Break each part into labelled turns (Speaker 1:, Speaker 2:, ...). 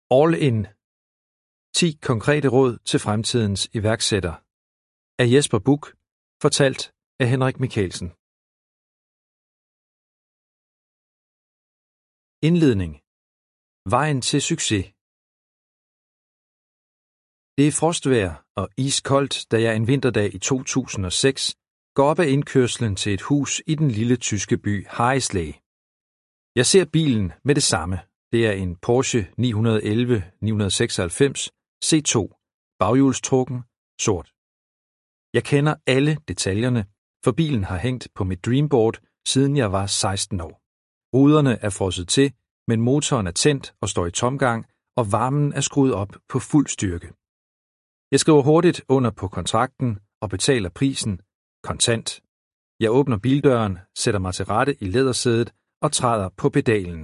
Speaker 1: All in. 10 konkrete råd til fremtidens iværksætter. Af Jesper Buch, fortalt af Henrik Michaelsen. Indledning. Vejen til succes. Det er frostvejr og iskoldt, da jeg en vinterdag i 2006 går op ad indkørslen til et hus i den lille tyske by Harrisley. Jeg ser bilen med det samme. Det er en Porsche 911-996 C2, baghjulstrukken, sort. Jeg kender alle detaljerne, for bilen har hængt på mit dreamboard, siden jeg var 16 år. Ruderne er frosset til, men motoren er tændt og står i tomgang, og varmen er skruet op på fuld styrke. Jeg skriver hurtigt under på kontrakten og betaler prisen kontant. Jeg åbner bildøren, sætter mig til rette i lædersædet og træder på pedalen.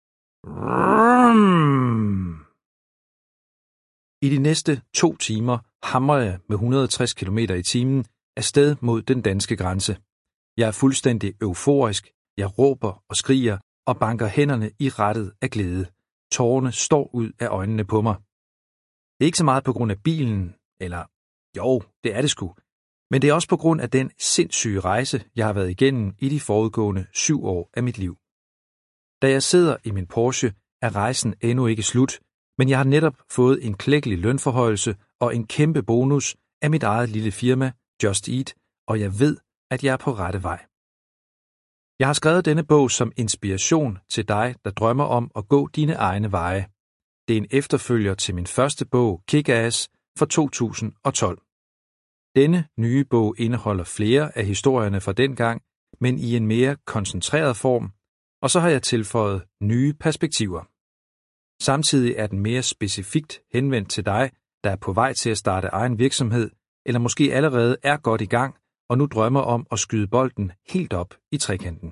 Speaker 1: I de næste 2 timer hamrer jeg med 160 km/t afsted mod den danske grænse. Jeg er fuldstændig euforisk. Jeg råber og skriger og banker hænderne i rattet af glæde. Tårerne står ud af øjnene på mig. Det er ikke så meget på grund af bilen, eller jo, det er det sgu. Men det er også på grund af den sindssyge rejse, jeg har været igennem i de forudgående 7 år af mit liv. Da jeg sidder i min Porsche, er rejsen endnu ikke slut, men jeg har netop fået en klækkelig lønforhøjelse og en kæmpe bonus af mit eget lille firma, Just Eat, og jeg ved, at jeg er på rette vej. Jeg har skrevet denne bog som inspiration til dig, der drømmer om at gå dine egne veje. Det er en efterfølger til min første bog, Kick-Ass, fra 2012. Denne nye bog indeholder flere af historierne fra dengang, men i en mere koncentreret form, og så har jeg tilføjet nye perspektiver. Samtidig er den mere specifikt henvendt til dig, der er på vej til at starte egen virksomhed, eller måske allerede er godt i gang, og nu drømmer om at skyde bolden helt op i trekanten.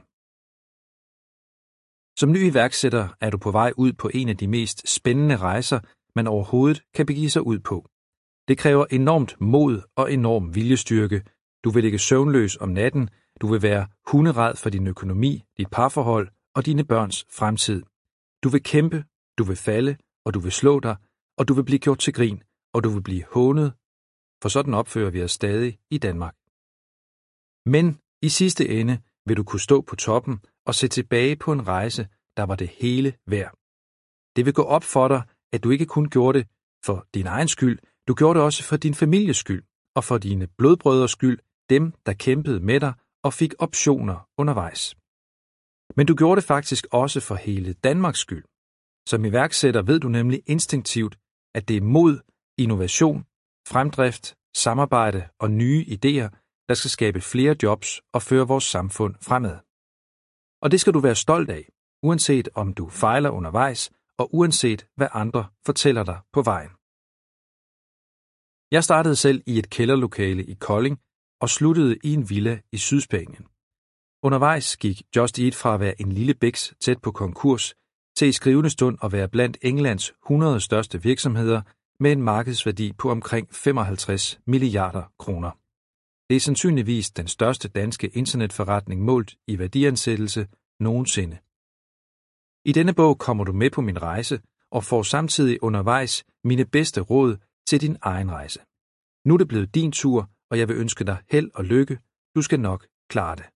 Speaker 1: Som ny iværksætter er du på vej ud på en af de mest spændende rejser, man overhovedet kan begive sig ud på. Det kræver enormt mod og enorm viljestyrke. Du vil ligge søvnløs om natten, du vil være hunderæd for din økonomi, dit parforhold og dine børns fremtid. Du vil kæmpe, du vil falde, og du vil slå dig, og du vil blive gjort til grin, og du vil blive hånet, for sådan opfører vi os stadig i Danmark. Men i sidste ende vil du kunne stå på toppen og se tilbage på en rejse, der var det hele værd. Det vil gå op for dig, at du ikke kun gjorde det for din egen skyld, du gjorde det også for din families skyld, og for dine blodbrødres skyld, dem, der kæmpede med dig og fik optioner undervejs. Men du gjorde det faktisk også for hele Danmarks skyld. Som iværksætter ved du nemlig instinktivt, at det er mod, innovation, fremdrift, samarbejde og nye idéer, der skal skabe flere jobs og føre vores samfund fremad. Og det skal du være stolt af, uanset om du fejler undervejs, og uanset hvad andre fortæller dig på vejen. Jeg startede selv i et kælderlokale i Kolding og sluttede i en villa i Sydspanien. Undervejs gik Just Eat fra at være en lille biks tæt på konkurs til i skrivende stund at være blandt Englands 100 største virksomheder med en markedsværdi på omkring 55 milliarder kroner. Det er sandsynligvis den største danske internetforretning målt i værdiansættelse nogensinde. I denne bog kommer du med på min rejse og får samtidig undervejs mine bedste råd til din egen rejse. Nu er det blevet din tur, og jeg vil ønske dig held og lykke. Du skal nok klare det.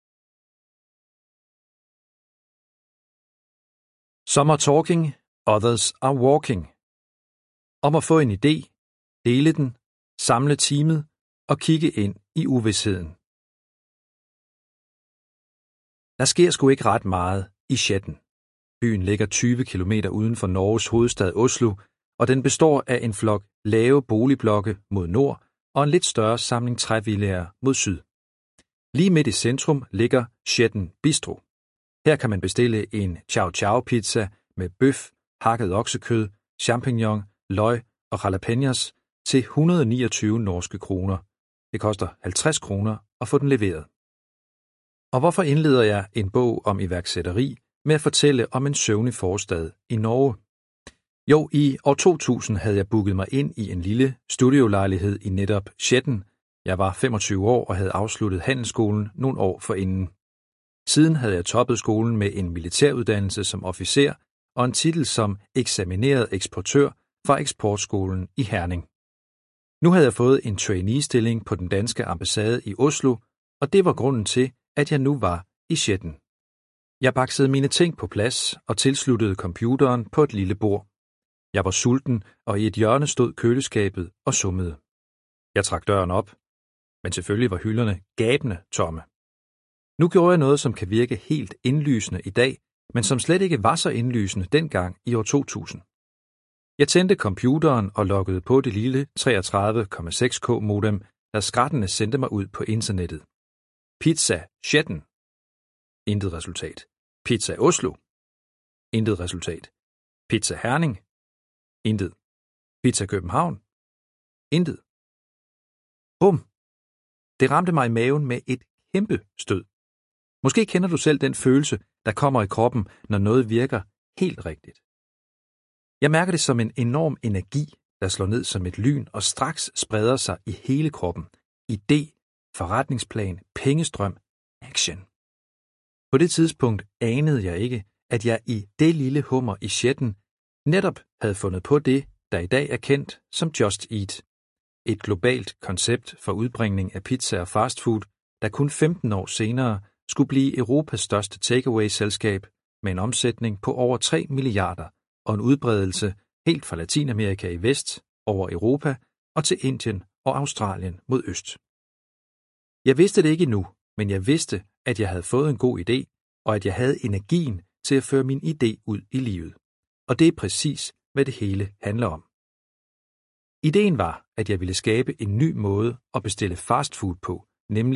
Speaker 1: Some are talking, others are walking. Om at få en idé, dele den, samle teamet og kigge ind i uvisheden. Der sker sgu ikke ret meget i Skjetten. Byen ligger 20 km uden for Norges hovedstad Oslo, og den består af en flok lave boligblokke mod nord og en lidt større samling trævillaer mod syd. Lige midt i centrum ligger Skjetten Bistro. Her kan man bestille en chow chow pizza med bøf, hakket oksekød, champignon, løg og jalapenos til 129 norske kroner. Det koster 50 kroner at få den leveret. Og hvorfor indleder jeg en bog om iværksætteri med at fortælle om en søvnig forstad i Norge? Jo, i år 2000 havde jeg booket mig ind i en lille studiolejlighed i netop Skjetten. Jeg var 25 år og havde afsluttet handelsskolen nogle år forinden. Siden havde jeg toppet skolen med en militæruddannelse som officer og en titel som eksamineret eksportør fra eksportskolen i Herning. Nu havde jeg fået en trainee-stilling på den danske ambassade i Oslo, og det var grunden til, at jeg nu var i Skjetten. Jeg baksede mine ting på plads og tilsluttede computeren på et lille bord. Jeg var sulten, og i et hjørne stod køleskabet og summede. Jeg trak døren op, men selvfølgelig var hylderne gabende tomme. Nu gjorde jeg noget, som kan virke helt indlysende i dag, men som slet ikke var så indlysende dengang i år 2000. Jeg tændte computeren og loggede på det lille 33,6K modem, der skrattende sendte mig ud på internettet. Pizza Skjetten. Intet resultat. Pizza Oslo. Intet resultat. Pizza Herning. Intet. Pizza København. Intet. Bum! Det ramte mig i maven med et kæmpe stød. Måske kender du selv den følelse, der kommer i kroppen, når noget virker helt rigtigt. Jeg mærker det som en enorm energi, der slår ned som et lyn og straks spreder sig i hele kroppen. Idé, forretningsplan, pengestrøm, action. På det tidspunkt anede jeg ikke, at jeg i det lille hummer i Skjetten netop havde fundet på det, der i dag er kendt som Just Eat. Et globalt koncept for udbringning af pizza og fastfood, der kun 15 år senere skulle blive Europas største takeaway-selskab med en omsætning på over 3 milliarder og en udbredelse helt fra Latinamerika i vest over Europa og til Indien og Australien mod øst. Jeg vidste det ikke endnu, men jeg vidste, at jeg havde fået en god idé, og at jeg havde energien til at føre min idé ud i livet. Og det er præcis, hvad det hele handler om. Ideen var, at jeg ville skabe en ny måde at bestille fastfood på, nemlig